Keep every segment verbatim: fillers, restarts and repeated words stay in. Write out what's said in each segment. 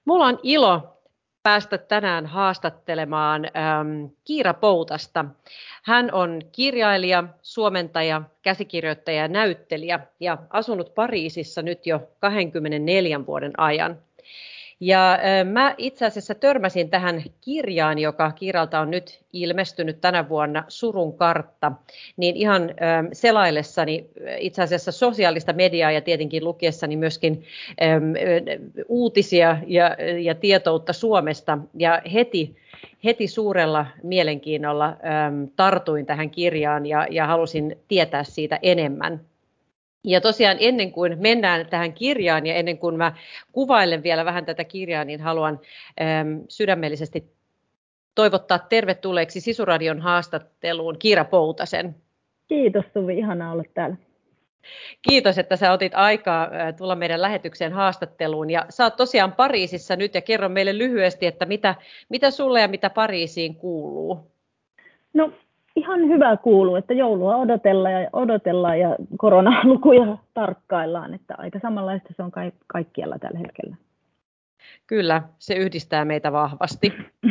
Mulla on ilo päästä tänään haastattelemaan ähm, Kiira Poutasta. Hän on kirjailija, suomentaja, käsikirjoittaja ja näyttelijä ja asunut Pariisissa nyt jo kaksikymmentäneljä vuoden ajan. Ja äh, mä itse asiassa törmäsin tähän kirjaan, joka Kiiralta on nyt ilmestynyt tänä vuonna, Surun kartta, niin ihan äh, selaillessani itse asiassa sosiaalista mediaa ja tietenkin lukiessani myöskin äh, uutisia ja, ja tietoutta Suomesta. Ja heti, heti suurella mielenkiinnolla äh, tartuin tähän kirjaan ja, ja halusin tietää siitä enemmän. Ja tosiaan ennen kuin mennään tähän kirjaan ja ennen kuin mä kuvailen vielä vähän tätä kirjaa, niin haluan äm, sydämellisesti toivottaa tervetulleeksi Sisuradion haastatteluun Kiira Poutasen. Kiitos Suvi, ihanaa olla täällä. Kiitos, että sä otit aikaa tulla meidän lähetykseen haastatteluun. Ja sä oot tosiaan Pariisissa nyt ja kerro meille lyhyesti, että mitä, mitä sulle ja mitä Pariisiin kuuluu? No ihan hyvä kuuluu, että joulua odotellaan ja odotellaan ja koronalukuja tarkkaillaan, että aika samanlaista se on ka- kaikkialla tällä hetkellä. Kyllä, se yhdistää meitä vahvasti.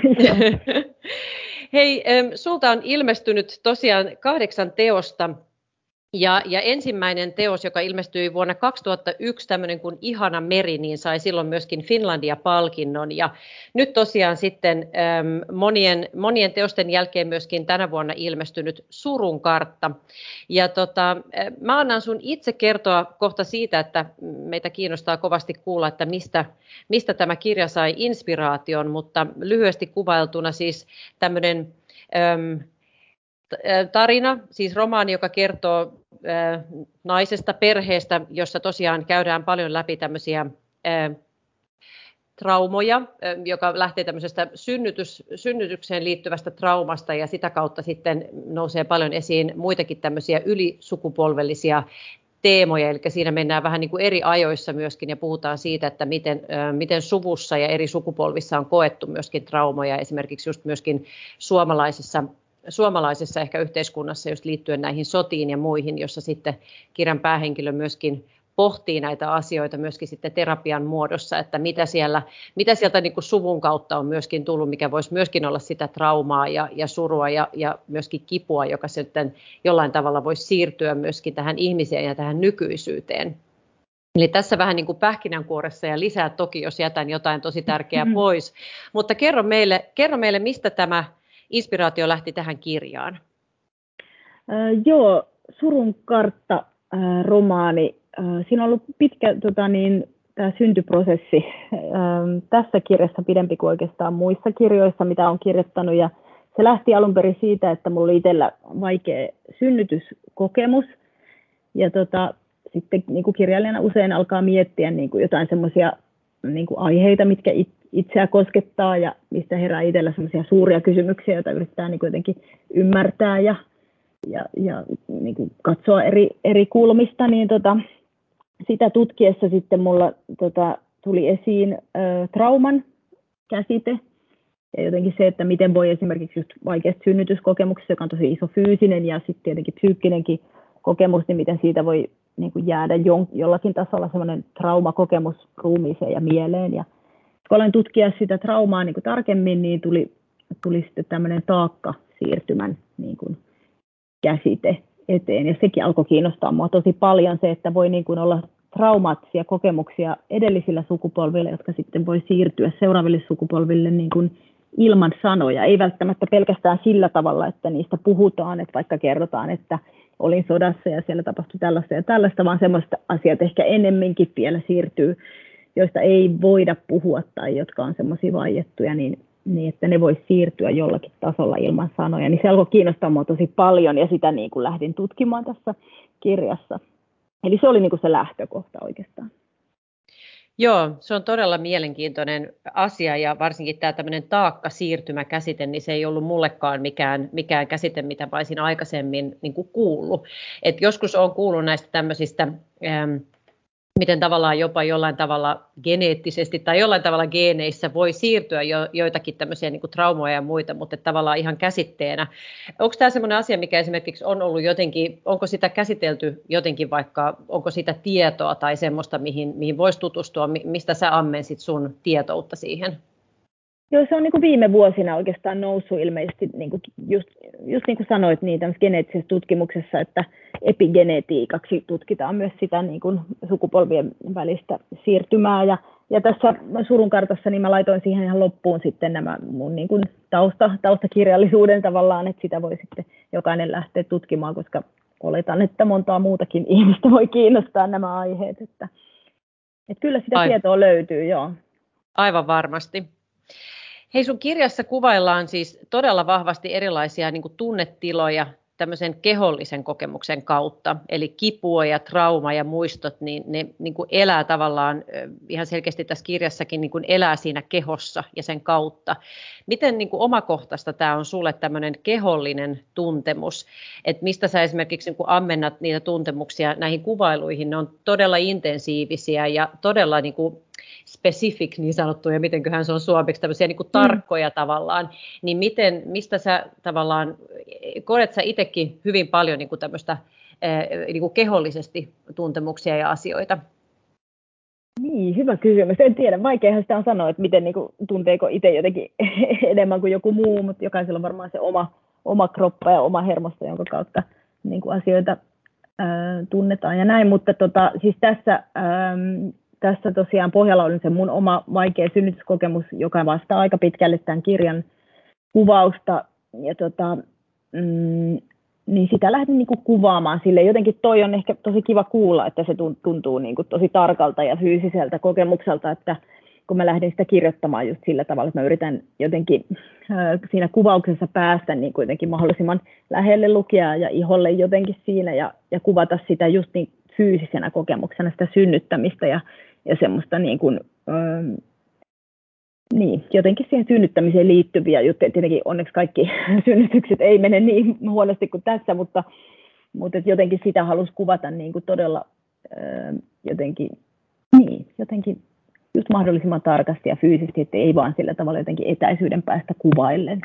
Hei, sulta on ilmestynyt tosiaan kahdeksan teosta. Ja, ja ensimmäinen teos, joka ilmestyi vuonna kaksituhattayksi, tämmöinen kuin Ihana meri, niin sai silloin myöskin Finlandia-palkinnon. Ja nyt tosiaan sitten äm, monien, monien teosten jälkeen myöskin tänä vuonna ilmestynyt Surun kartta. Ja tota, mä annan sun itse kertoa kohta siitä, että meitä kiinnostaa kovasti kuulla, että mistä, mistä tämä kirja sai inspiraation, mutta lyhyesti kuvailtuna siis tämmöinen Äm, tarina, siis romaani, joka kertoo äh, naisesta, perheestä, jossa tosiaan käydään paljon läpi tämmöisiä äh, traumoja, äh, joka lähtee tämmöisestä synnytys, synnytykseen liittyvästä traumasta ja sitä kautta sitten nousee paljon esiin muitakin tämmöisiä ylisukupolvellisia teemoja, eli siinä mennään vähän niin kuin eri ajoissa myöskin ja puhutaan siitä, että miten, äh, miten suvussa ja eri sukupolvissa on koettu myöskin traumoja, esimerkiksi just myöskin suomalaisessa suomalaisessa ehkä yhteiskunnassa just liittyen näihin sotiin ja muihin, jossa sitten kirjan päähenkilö myöskin pohtii näitä asioita myöskin sitten terapian muodossa, että mitä, siellä, mitä sieltä niin kuin suvun kautta on myöskin tullut, mikä voisi myöskin olla sitä traumaa ja, ja surua ja, ja myöskin kipua, joka sitten jollain tavalla voisi siirtyä myöskin tähän ihmiseen ja tähän nykyisyyteen. Eli tässä vähän niin kuin pähkinänkuoressa ja lisää toki, jos jätän jotain tosi tärkeää pois, mutta kerro meille, kerro meille mistä tämä inspiraatio lähti tähän kirjaan? Äh, joo, Surun kartta, äh, romaani. Äh, siinä on ollut pitkä tota, niin, tämä syntyprosessi äh, tässä kirjassa pidempi kuin oikeastaan muissa kirjoissa, mitä olen kirjoittanut. Ja se lähti alun perin siitä, että minulla oli itsellä vaikea synnytyskokemus. Ja tota, sitten niin kuin kirjailijana usein alkaa miettiä niin kuin jotain semmoisia niin kuin aiheita, mitkä it, itseä koskettaa ja mistä herää itsellä semmoisia suuria kysymyksiä, joita yrittää niin kuin jotenkin ymmärtää ja, ja, ja niin kuin katsoa eri, eri kulmista. Niin tota, sitä tutkiessa sitten mulla tota, tuli esiin ö, trauman käsite ja jotenkin se, että miten voi esimerkiksi just vaikeasta synnytyskokemuksesta, joka on tosi iso fyysinen ja sitten tietenkin psyykkinenkin kokemus, niin miten siitä voi niin kuin jäädä jollakin tasolla semmoinen traumakokemus ruumiiseen ja mieleen. Ja kun aloin tutkia sitä traumaa niin kuin tarkemmin, niin tuli, tuli sitten tämmöinen taakka-siirtymän niin kuin käsite eteen. Ja sekin alkoi kiinnostaa mua tosi paljon se, että voi niin kuin olla traumaattisia kokemuksia edellisillä sukupolvilla, jotka sitten voi siirtyä seuraaville sukupolville niin kuin ilman sanoja. Ei välttämättä pelkästään sillä tavalla, että niistä puhutaan, että vaikka kerrotaan, että olin sodassa ja siellä tapahtui tällaista ja tällaista, vaan semmoista asiat ehkä enemmänkin vielä siirtyy, joista ei voida puhua tai jotka on semmoisia vaiettuja, niin, niin että ne voisi siirtyä jollakin tasolla ilman sanoja. Niin se alkoi kiinnostaa minua tosi paljon ja sitä niin kuin lähdin tutkimaan tässä kirjassa. Eli se oli niin kuin se lähtökohta oikeastaan. Joo, se on todella mielenkiintoinen asia ja varsinkin tämä tämmöinen taakka-siirtymäkäsite, niin se ei ollut mullekaan mikään, mikään käsite, mitä mä olisin aikaisemmin niin kuin kuullut. Et joskus olen kuullut näistä tämmöisistä äm, miten tavallaan jopa jollain tavalla geneettisesti tai jollain tavalla geeneissä voi siirtyä jo, joitakin tämmöisiä niin kuin traumoja ja muita, mutta tavallaan ihan käsitteenä. Onko tämä semmoinen asia, mikä esimerkiksi on ollut jotenkin, onko sitä käsitelty jotenkin vaikka, onko sitä tietoa tai semmoista, mihin, mihin voisi tutustua, mistä sä ammensit sun tietoutta siihen? Joo, se on niin kuin viime vuosina oikeastaan noussut ilmeisesti, niin kuin just, just niin kuin sanoit, niin geneettisessä tutkimuksessa, että epigenetiikaksi tutkitaan myös sitä niin kuin sukupolvien välistä siirtymää. Ja, ja tässä surunkartassa niin mä laitoin siihen ihan loppuun sitten nämä mun niin kuin tausta, taustakirjallisuuden tavallaan, että sitä voi sitten jokainen lähteä tutkimaan, koska oletan, että montaa muutakin ihmistä voi kiinnostaa nämä aiheet. Että, että kyllä sitä Aivan. tietoa löytyy, joo. Aivan varmasti. Hei, sun kirjassa kuvaillaan siis todella vahvasti erilaisia niin kuin tunnetiloja tämmöisen kehollisen kokemuksen kautta. Eli kipua ja trauma ja muistot, niin ne niin kuin elää tavallaan ihan selkeästi tässä kirjassakin niin kuin elää siinä kehossa ja sen kautta. Miten niin kuin omakohtaista tämä on sulle tämmöinen kehollinen tuntemus? Että mistä sä esimerkiksi niin kuin ammennat niitä tuntemuksia näihin kuvailuihin? Ne on todella intensiivisiä ja todella niin kuin specific niin sanottuja, mitenköhän se on suomeksi, tämmöisiä niin kuin tarkkoja mm. tavallaan, niin miten, mistä sä tavallaan, koet sä itsekin hyvin paljon niin kuin tämmöistä niin kuin kehollisesti tuntemuksia ja asioita? Niin, hyvä kysymys. En tiedä, vaikeahan sitä on sanoa, että miten niin kuin, tunteeko itse jotenkin enemmän kuin joku muu, mutta jokaisella on varmaan se oma, oma kroppa ja oma hermosto, jonka kautta niin kuin asioita ää, tunnetaan ja näin, mutta tota, siis tässä... Ää, Tässä tosiaan pohjalla oli se mun oma vaikea synnytyskokemus, joka vastaa aika pitkälle tämän kirjan kuvausta. Ja tota, mm, niin sitä lähdin niinku kuvaamaan sille. Jotenkin toi on ehkä tosi kiva kuulla, että se tuntuu niinku tosi tarkalta ja fyysiseltä kokemukselta, että kun mä lähdin sitä kirjoittamaan just sillä tavalla, että mä yritän jotenkin äh, siinä kuvauksessa päästä niin kuitenkin mahdollisimman lähelle lukijaa ja iholle jotenkin siinä ja, ja kuvata sitä just niin fyysisenä kokemuksena sitä synnyttämistä ja, ja semmoista niin kuin, ähm, niin, jotenkin siihen synnyttämiseen liittyviä juttuja. Tietenkin onneksi kaikki synnytykset ei mene niin huonosti kuin tässä, mutta, mutta jotenkin sitä halusi kuvata niin kuin todella ähm, jotenkin, niin, jotenkin just mahdollisimman tarkasti ja fyysisesti, että ei vaan sillä tavalla jotenkin etäisyyden päästä kuvaillen.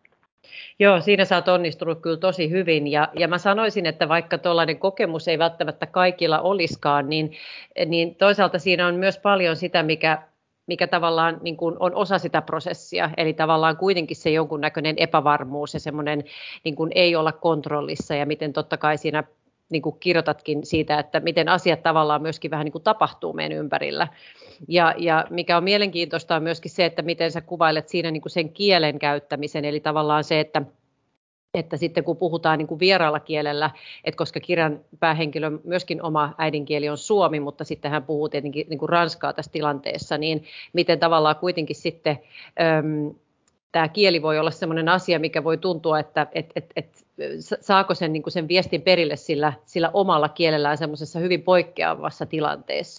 Joo, siinä sä oot onnistunut kyllä tosi hyvin ja, ja mä sanoisin, että vaikka tuollainen kokemus ei välttämättä kaikilla olisikaan, niin, niin toisaalta siinä on myös paljon sitä, mikä, mikä tavallaan niin kuin on osa sitä prosessia, eli tavallaan kuitenkin se jonkunnäköinen epävarmuus ja semmoinen niin kuin ei olla kontrollissa ja miten totta kai siinä niin kuin kirjoitatkin siitä, että miten asiat tavallaan myöskin vähän niin kuin tapahtuu meidän ympärillä. Ja, ja mikä on mielenkiintoista on myöskin se, että miten sä kuvailet siinä niin kuin sen kielen käyttämisen, eli tavallaan se, että, että sitten kun puhutaan niin kuin vieraalla kielellä, että koska kirjan päähenkilön myöskin oma äidinkieli on suomi, mutta sitten hän puhuu tietenkin niin kuin ranskaa tässä tilanteessa, niin miten tavallaan kuitenkin sitten äm, tämä kieli voi olla sellainen asia, mikä voi tuntua, että et, et, et, saako sen, niin kuin sen viestin perille sillä, sillä omalla kielellään semmoisessa hyvin poikkeavassa tilanteessa.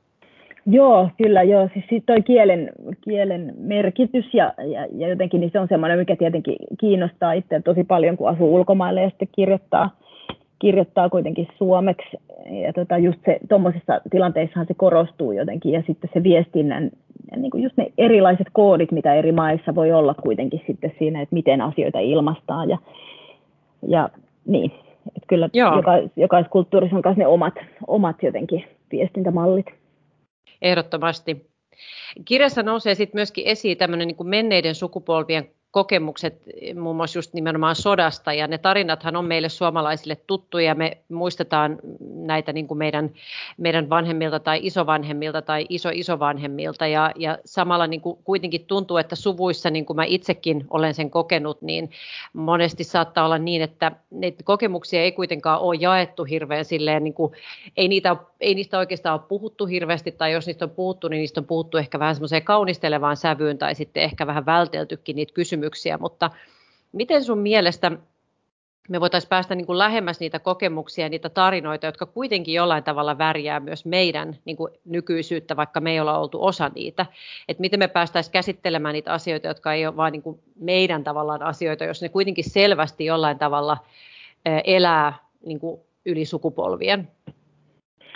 Joo, kyllä joo. Siis toi kielen, kielen merkitys ja, ja, ja jotenkin niin se on semmoinen, mikä tietenkin kiinnostaa itseä tosi paljon, kun asuu ulkomailla ja sitten kirjoittaa, kirjoittaa kuitenkin suomeksi. Ja tota, just se, tuommoisissa tilanteissahan se korostuu jotenkin ja sitten se viestinnän, ja niin kuin just ne erilaiset koodit, mitä eri maissa voi olla kuitenkin sitten siinä, että miten asioita ilmaistaan ja, ja niin. Että kyllä joka, jokaisessa kulttuurissa on myös ne omat, omat jotenkin viestintämallit. Ehdottomasti. Kirjassa nousee sitten myöskin esiin tämmöinen niin kuin menneiden sukupolvien kokemukset, muun muassa just nimenomaan sodasta, ja ne tarinathan on meille suomalaisille tuttuja, me muistetaan näitä niin kuin meidän, meidän vanhemmilta tai isovanhemmilta tai iso-isovanhemmilta, ja, ja samalla niin kuin kuitenkin tuntuu, että suvuissa, niin kuin mä itsekin olen sen kokenut, niin monesti saattaa olla niin, että niitä kokemuksia ei kuitenkaan ole jaettu hirveän silleen, niin kuin, ei, niitä, ei niistä oikeastaan ole puhuttu hirveästi, tai jos niistä on puhuttu, niin niistä on puhuttu ehkä vähän semmoiseen kaunistelevaan sävyyn, tai sitten ehkä vähän välteltykin niitä kysymyksiä. Mutta miten sun mielestä me voitaisiin päästä niin kuin lähemmäs niitä kokemuksia ja niitä tarinoita, jotka kuitenkin jollain tavalla värjää myös meidän niin kuin nykyisyyttä, vaikka me ei olla oltu osa niitä. Että miten me päästäisiin käsittelemään niitä asioita, jotka ei ole vain niin kuin meidän tavallaan asioita, jos ne kuitenkin selvästi jollain tavalla elää niin kuin yli sukupolvien.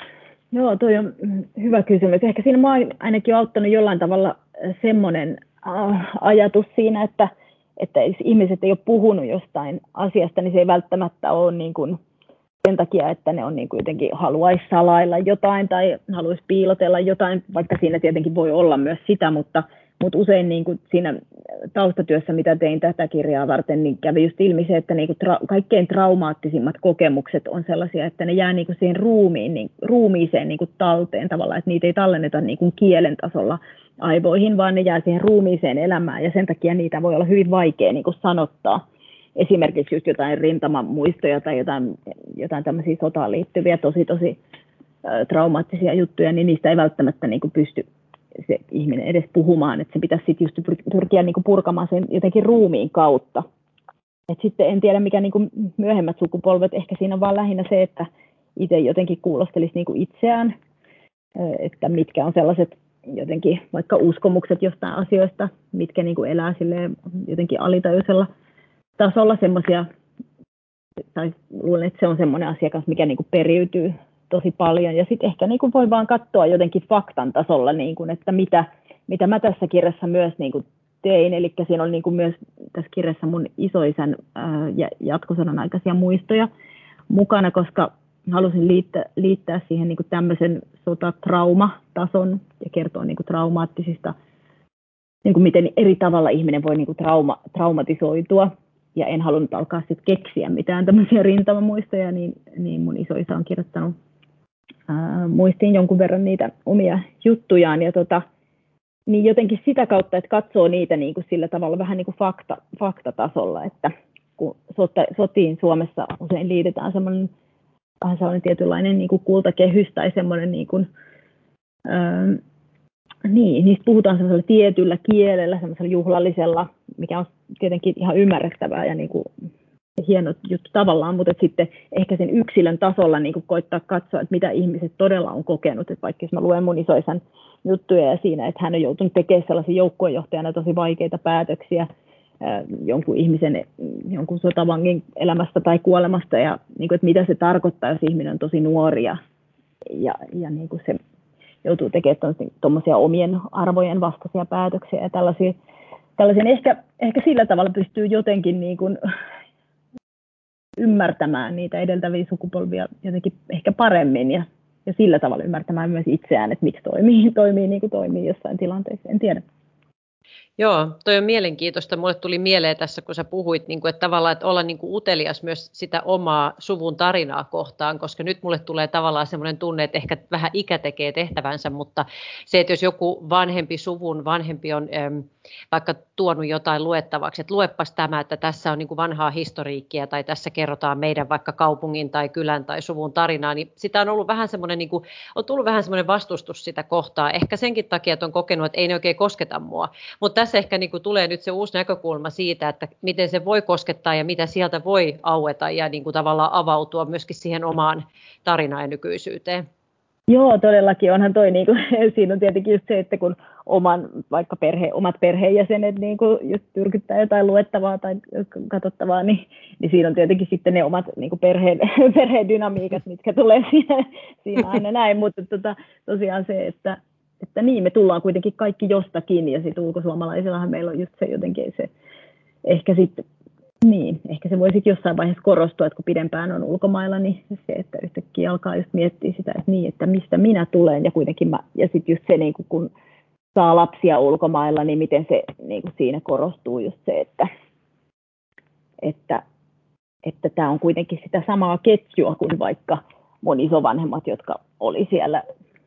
Joo, toi on hyvä kysymys. Ehkä siinä mä oon ainakin auttanut jollain tavalla semmoinen äh, ajatus siinä, että, että jos ihmiset ei ole puhunut jostain asiasta, niin se ei välttämättä ole niin kuin sen takia, että ne on niin kuin jotenkin haluaisi salailla jotain tai haluaisi piilotella jotain, vaikka siinä tietenkin voi olla myös sitä, mutta, mutta usein niin kuin siinä taustatyössä, mitä tein tätä kirjaa varten, niin kävi just ilmi se, että niin kuin tra- kaikkein traumaattisimmat kokemukset on sellaisia, että ne jää niin kuin siihen ruumiin, niin, ruumiiseen niin kuin talteen tavallaan, että niitä ei tallenneta niin kuin kielen tasolla aivoihin, vaan ne jää siihen ruumiiseen elämään, ja sen takia niitä voi olla hyvin vaikea niin kuin sanottaa. Esimerkiksi just jotain rintamamuistoja tai jotain, jotain tämmöisiä sotaan liittyviä tosi tosi ä, traumaattisia juttuja, niin niistä ei välttämättä niin kuin pysty se ihminen edes puhumaan, että se pitäisi sitten just pyrkiä niin kuin purkamaan sen jotenkin ruumiin kautta. Et sitten en tiedä, mikä niin kuin myöhemmät sukupolvet, ehkä siinä on vaan lähinnä se, että itse jotenkin kuulostelisi niin kuin itseään, että mitkä on sellaiset jotenkin vaikka uskomukset jostain asioista, mitkä niin kuin elää silleen jotenkin alitajuisella tasolla semmoisia, tai luulen, että se on semmoinen asiakas, mikä niin kuin periytyy tosi paljon. Ja sitten ehkä niin kuin voi vaan katsoa jotenkin faktan tasolla, niin kuin, että mitä, mitä mä tässä kirjassa myös niin kuin tein. Eli siinä oli niin kuin myös tässä kirjassa mun isoisän ää, jatkosodan aikaisia muistoja mukana, koska halusin liittää, liittää siihen niin kuin tämmöisen sotatraumatason ja kertoa niin kuin traumaattisista, niin kuin miten eri tavalla ihminen voi niin kuin trauma, traumatisoitua. Ja en halunnut alkaa sitten keksiä mitään tämmöisiä rintamamuistoja, niin, niin mun isoisä on kirjoittanut ää, muistiin jonkun verran niitä omia juttujaan. Ja tota, niin jotenkin sitä kautta, että katsoo niitä niin kuin sillä tavalla vähän niin kuin fakta, faktatasolla, että kun sota, sotiin Suomessa usein liitetään semmoinen vähän sellainen tietynlainen niin kuin kultakehys tai semmoinen niin kuin, ää, niin, niistä puhutaan semmoisella tietyllä kielellä, semmoisella juhlallisella, mikä on tietenkin ihan ymmärrettävää ja niin kuin hieno juttu tavallaan, mutta sitten ehkä sen yksilön tasolla niin kuin koittaa katsoa, että mitä ihmiset todella on kokenut. Että vaikka jos mä luen mun isoisän juttuja ja siinä, että hän on joutunut tekemään sellaisia joukkuejohtajana tosi vaikeita päätöksiä äh, jonkun ihmisen, jonkun sotavangin elämästä tai kuolemasta ja niin kuin, että mitä se tarkoittaa, jos ihminen on tosi nuori ja, ja, ja niin kuin se joutuu tekemään tuommoisia omien arvojen vastaisia päätöksiä ja tällaisia. Tällaisen ehkä, ehkä sillä tavalla pystyy jotenkin niin kuin ymmärtämään niitä edeltäviä sukupolvia jotenkin ehkä paremmin ja, ja sillä tavalla ymmärtämään myös itseään, että miksi toimii, toimii niin kuin toimii jossain tilanteessa, en tiedä. Joo, toi on mielenkiintoista. Mulle tuli mieleen tässä, kun sä puhuit, niin kuin, että tavallaan että olla niin kuin utelias myös sitä omaa suvun tarinaa kohtaan, koska nyt mulle tulee tavallaan semmoinen tunne, että ehkä vähän ikä tekee tehtävänsä, mutta se, että jos joku vanhempi suvun vanhempi on äm, vaikka tuonut jotain luettavaksi, että luepas tämä, että tässä on niin kuin vanhaa historiikkia tai tässä kerrotaan meidän vaikka kaupungin tai kylän tai suvun tarinaa, niin sitä on ollut vähän semmoinen, niin kuin, on tullut vähän semmoinen vastustus sitä kohtaa. Ehkä senkin takia, että on kokenut, että ei ne oikein kosketa mua, mutta tässä ehkä niin kuin tulee nyt se uusi näkökulma siitä, että miten se voi koskettaa ja mitä sieltä voi aueta ja niin kuin tavallaan avautua myöskin siihen omaan tarinaan ja nykyisyyteen. Joo, todellakin onhan toi, niin kuin, siinä on tietenkin just se, että kun oman, vaikka perhe, omat perheenjäsenet niin kuin just tyrkyttää jotain luettavaa tai katsottavaa, niin, niin siinä on tietenkin sitten ne omat niin kuin perheen, perheen dynamiikat, mitkä tulee siinä, siinä aina näin, mutta tota, tosiaan se, että Että niin, me tullaan kuitenkin kaikki jostakin, ja sitten ulkosuomalaisillahan meillä on just se jotenkin se, ehkä sitten, niin, ehkä se voisi jossain vaiheessa korostua, että kun pidempään on ulkomailla, niin se, että yhtäkkiä alkaa just miettiä sitä, että niin, että mistä minä tulen, ja kuitenkin mä, ja sitten just se, niin kun saa lapsia ulkomailla, niin miten se niin kuin siinä korostuu just se, että että että tämä on kuitenkin sitä samaa ketjua kuin vaikka mun isovanhemmat, jotka oli siellä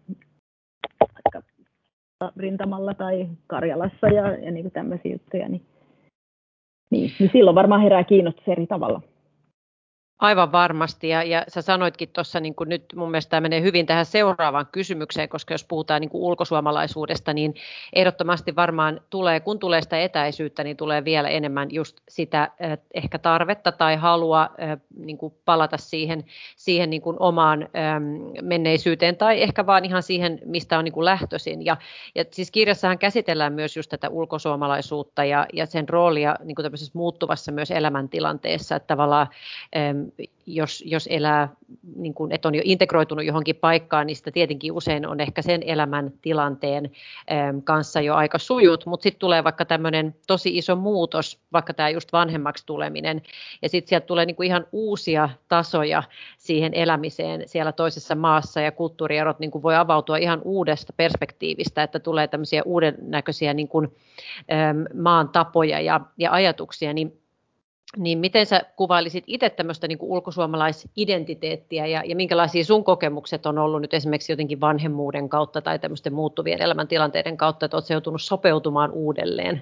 rintamalla tai Karjalassa ja, ja niin kuin tämmöisiä juttuja, niin, niin, niin silloin varmaan herää kiinnostus eri tavalla. Aivan varmasti, ja, ja sä sanoitkin tuossa, niin kuin nyt mun mielestä tämä menee hyvin tähän seuraavaan kysymykseen, koska jos puhutaan niin kuin ulkosuomalaisuudesta, niin ehdottomasti varmaan tulee, kun tulee sitä etäisyyttä, niin tulee vielä enemmän just sitä äh, ehkä tarvetta tai halua äh, niin kuin palata siihen, siihen niin kuin omaan ähm, menneisyyteen tai ehkä vaan ihan siihen, mistä on niin kuin lähtöisin. Ja, ja siis kirjassahan käsitellään myös just tätä ulkosuomalaisuutta ja, ja sen roolia niin kuin tämmöisessä muuttuvassa myös elämäntilanteessa, että tavallaan ähm, jos, jos elää, niin kuin, että on jo integroitunut johonkin paikkaan, niin sitä tietenkin usein on ehkä sen elämäntilanteen kanssa jo aika sujut, mutta sitten tulee vaikka tämmöinen tosi iso muutos, vaikka tämä just vanhemmaksi tuleminen, ja sitten sieltä tulee niin kuin ihan uusia tasoja siihen elämiseen siellä toisessa maassa, ja kulttuurierot niin kuin voi avautua ihan uudesta perspektiivistä, että tulee tämmöisiä uuden näköisiä niin kuin, maan tapoja ja, ja ajatuksia, niin Niin miten sä kuvailisit itse tämmöistä niin kuin ulkosuomalaisidentiteettiä ja, ja minkälaisia sun kokemukset on ollut nyt esimerkiksi jotenkin vanhemmuuden kautta tai tämmöisten muuttuvien elämäntilanteiden kautta, että oot sä joutunut sopeutumaan uudelleen?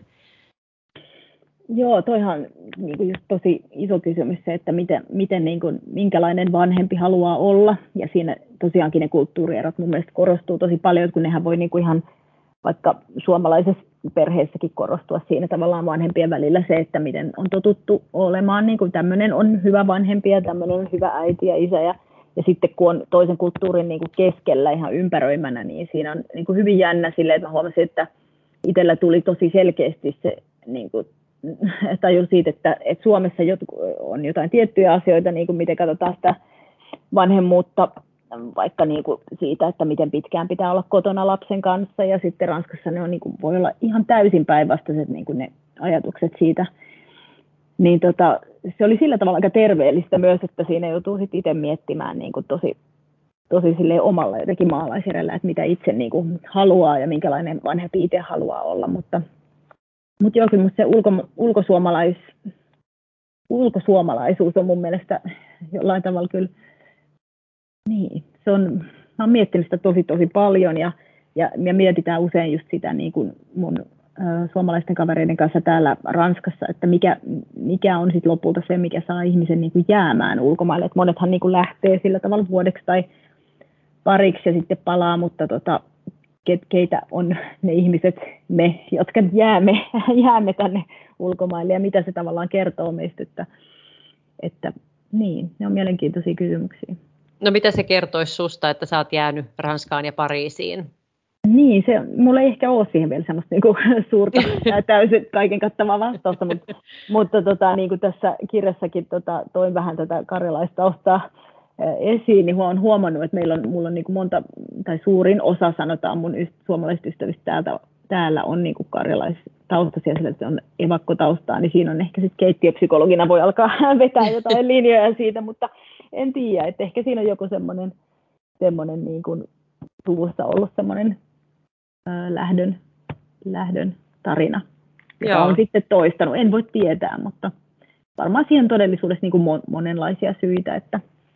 Joo, toihan niin kuin just tosi iso kysymys se, että miten, miten niin kuin, minkälainen vanhempi haluaa olla. Ja siinä tosiaankin ne kulttuurierot mun mielestä korostuu tosi paljon, kun nehän voi niin kuin ihan vaikka suomalaisessa perheessäkin korostua siinä tavallaan vanhempien välillä se, että miten on totuttu olemaan, niin kuin tämmöinen on hyvä vanhempi ja tämmöinen on hyvä äiti ja isä. Ja, ja sitten kun on toisen kulttuurin niin kuin keskellä ihan ympäröimänä, niin siinä on niin kuin hyvin jännä silleen, että mä huomasin, että itsellä tuli tosi selkeästi se niin kuin tajun siitä, että, että Suomessa on jotain tiettyjä asioita, niin kuin miten katsotaan sitä vanhemmuutta, vaikka niin kuin siitä, että miten pitkään pitää olla kotona lapsen kanssa, ja sitten Ranskassa ne on, niin kuin, voi olla ihan täysin päinvastaiset niin kuin ne ajatukset siitä. Niin tota, se oli sillä tavalla aika terveellistä myös, että siinä joutuu sitten itse miettimään niin kuin tosi, tosi silleen omalla jotenkin maalaisjärjellä, että mitä itse niin kuin haluaa ja minkälainen vanhempi itse haluaa olla, mutta Mutta joo, kyllä se ulko, ulkosuomalais, ulkosuomalaisuus on mun mielestä jollain tavalla kyllä, niin, se on, mä oon miettinyt sitä tosi tosi paljon ja, ja, ja mietitään usein just sitä niin kuin mun ä, suomalaisten kavereiden kanssa täällä Ranskassa, että mikä, mikä on sitten lopulta se, mikä saa ihmisen niin kuin jäämään ulkomaille. Et monethan niin kuin lähtee sillä tavalla vuodeksi tai pariksi ja sitten palaa, mutta tota, keitä on ne ihmiset, me, jotka jäämme, jäämme tänne ulkomaille ja mitä se tavallaan kertoo meistä, että, että niin, ne on mielenkiintoisia kysymyksiä. No mitä se kertoisi susta, että sä oot jäänyt Ranskaan ja Pariisiin? Niin, se, mulla ei ehkä ole siihen vielä semmoista niin kuin, suurta täysin kaiken kattavaa vastausta, mutta, mutta tota, niin kuin tässä kirjassakin tota, toin vähän tätä karjalaistaustaa esiin, niin olen huomannut, että meillä on, mulla on niin kuin monta, tai suurin osa sanotaan mun yst, suomalaisista ystävistä täältä, täällä on niin kuin karjalaistaustaisia, sillä se on evakkotaustaa, niin siinä on ehkä sitten keittiöpsykologina voi alkaa vetää jotain linjoja siitä, mutta en tiedä, että ehkä siinä on joku semmoinen, semmoinen niin kuin suvussa ollut semmoinen ää, lähdön, lähdön tarina, joka Joo. on sitten toistanut. En voi tietää, mutta varmaan siihen todellisuudessa niin kuin monenlaisia syitä, että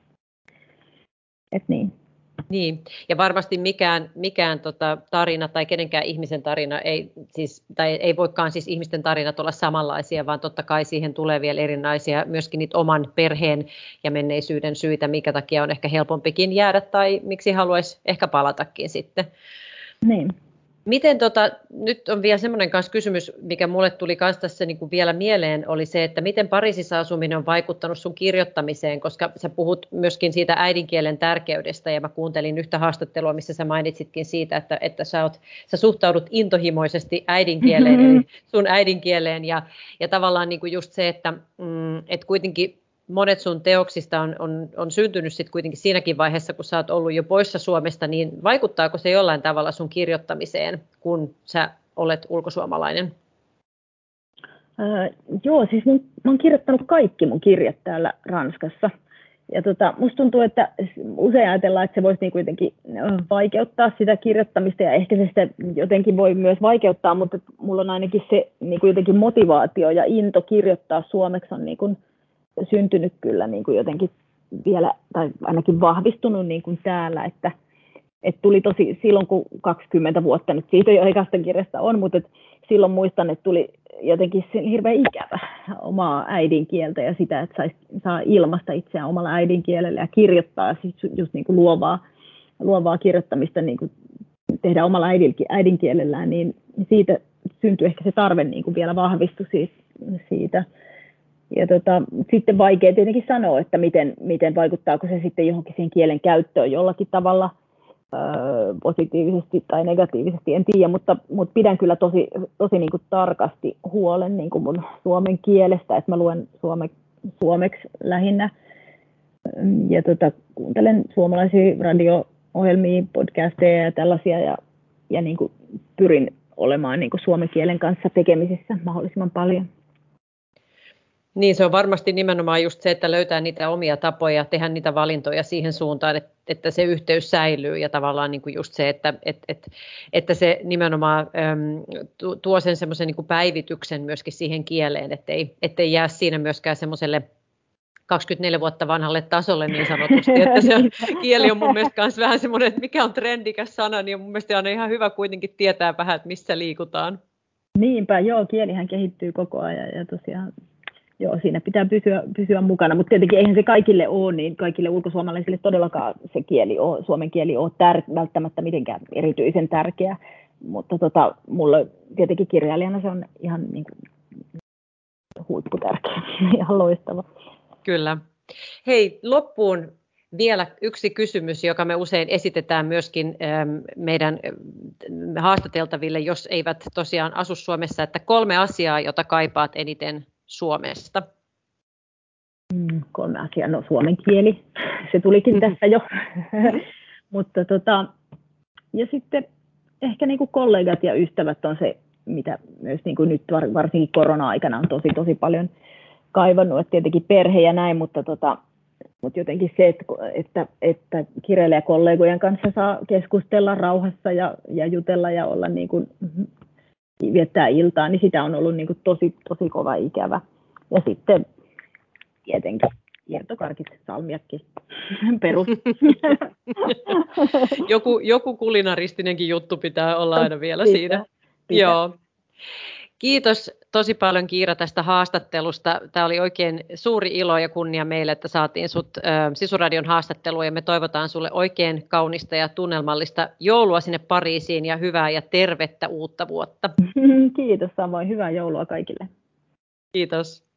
Et niin. Niin, ja varmasti mikään, mikään tota, tarina tai kenenkään ihmisen tarina ei, siis, tai ei voikaan siis ihmisten tarinat olla samanlaisia, vaan totta kai siihen tulee vielä erinäisiä myöskin niitä oman perheen ja menneisyyden syitä, mikä takia on ehkä helpompikin jäädä tai miksi haluaisi ehkä palatakin sitten. Niin. Miten tota, nyt on vielä semmoinen kanssa kysymys, mikä mulle tuli kanssa tässä niin kuin vielä mieleen, oli se, että miten Pariisissa asuminen on vaikuttanut sun kirjoittamiseen, koska sä puhut myöskin siitä äidinkielen tärkeydestä, ja mä kuuntelin yhtä haastattelua, missä sä mainitsitkin siitä, että, että sä, oot, sä suhtaudut intohimoisesti äidinkieleen, eli sun äidinkieleen, ja, ja tavallaan niin kuin just se, että mm, et kuitenkin monet sun teoksista on, on, on syntynyt sitten kuitenkin siinäkin vaiheessa, kun sä oot ollut jo poissa Suomesta, niin vaikuttaako se jollain tavalla sun kirjoittamiseen, kun sä olet ulkosuomalainen? Äh, joo, siis mun, mä oon kirjoittanut kaikki mun kirjat täällä Ranskassa. Ja tota, musta tuntuu, että usein ajatellaan, että se voisi niin kuitenkin vaikeuttaa sitä kirjoittamista ja ehkä se sitä jotenkin voi myös vaikeuttaa, mutta mulla on ainakin se niin kuin jotenkin motivaatio ja into kirjoittaa suomeksi on niin kuin syntynyt kyllä niin kuin jotenkin vielä, tai ainakin vahvistunut niin kuin täällä, että, että tuli tosi silloin, kun kaksikymmentä vuotta nyt siitä jo ikästä kirjasta on, mutta että silloin muistan, että tuli jotenkin hirveän ikävä omaa äidinkieltä ja sitä, että sais, saa ilmaista itseään omalla äidinkielellä ja kirjoittaa siis just niin kuin luovaa, luovaa kirjoittamista niin kuin tehdä omalla äidinkielellään, niin siitä syntyi ehkä se tarve niin kuin vielä vahvistui siis siitä. Ja tota, sitten vaikea tietenkin sanoa, että miten, miten vaikuttaako se sitten johonkin siihen kielen käyttöön jollakin tavalla öö, positiivisesti tai negatiivisesti, en tiedä, mutta, mutta pidän kyllä tosi, tosi niin kuin tarkasti huolen niin kuin mun suomen kielestä, että mä luen suome, suomeksi lähinnä. ja tota, kuuntelen suomalaisia radio-ohjelmia, podcasteja ja tällaisia, ja, ja niin kuin pyrin olemaan niin kuin suomen kielen kanssa tekemisissä mahdollisimman paljon. Niin, se on varmasti nimenomaan just se, että löytää niitä omia tapoja, tehdä niitä valintoja siihen suuntaan, että, että se yhteys säilyy ja tavallaan niin kuin just se, että, että, että, että se nimenomaan äm, tuo sen semmoisen niin kuin päivityksen myöskin siihen kieleen, ettei, ettei jää siinä myöskään semmoiselle kaksikymmentäneljä vuotta vanhalle tasolle niin sanotusti, että se on, kieli on mun mielestä myös vähän semmoinen, että mikä on trendikäs sana, niin on mun mielestä on ihan hyvä kuitenkin tietää vähän, että missä liikutaan. Niinpä, joo, kielihän kehittyy koko ajan ja tosiaan joo, siinä pitää pysyä, pysyä mukana, mutta tietenkin eihän se kaikille ole, niin kaikille ulkosuomalaisille todellakaan se kieli ole, suomen kieli ole tär- välttämättä mitenkään erityisen tärkeä, mutta tota, mulle tietenkin kirjailijana se on ihan niin kuin huipputärkeä, ihan loistava. Kyllä. Hei, loppuun vielä yksi kysymys, joka me usein esitetään myöskin meidän haastateltaville, jos eivät tosiaan asu Suomessa, että kolme asiaa, jota kaipaat eniten Suomesta. Mm, kolme asiaa, no suomen kieli, se tulikin tässä jo, mutta tota, ja sitten ehkä niin kuin kollegat ja ystävät on se, mitä myös niin kuin nyt varsinkin korona-aikana on tosi tosi paljon kaivannut, että tietenkin perhe ja näin, mutta, tota, mutta jotenkin se, että, että, että kirjailijakollegojen kanssa saa keskustella rauhassa ja, ja jutella ja olla niin kuin, viettää iltaa, niin sitä on ollut niin kuin tosi, tosi kova ikävä. Ja sitten tietenkin kiertokarkit, salmiakki, perus. joku, joku kulinaristinenkin juttu pitää olla aina vielä pitää, siinä. Pitää. Joo. Kiitos tosi paljon, Kiira, tästä haastattelusta. Tämä oli oikein suuri ilo ja kunnia meille, että saatiin sut äh, Sisuradion haastatteluun, ja me toivotaan sulle oikein kaunista ja tunnelmallista joulua sinne Pariisiin ja hyvää ja tervettä uutta vuotta. Kiitos samoin. Hyvää joulua kaikille. Kiitos.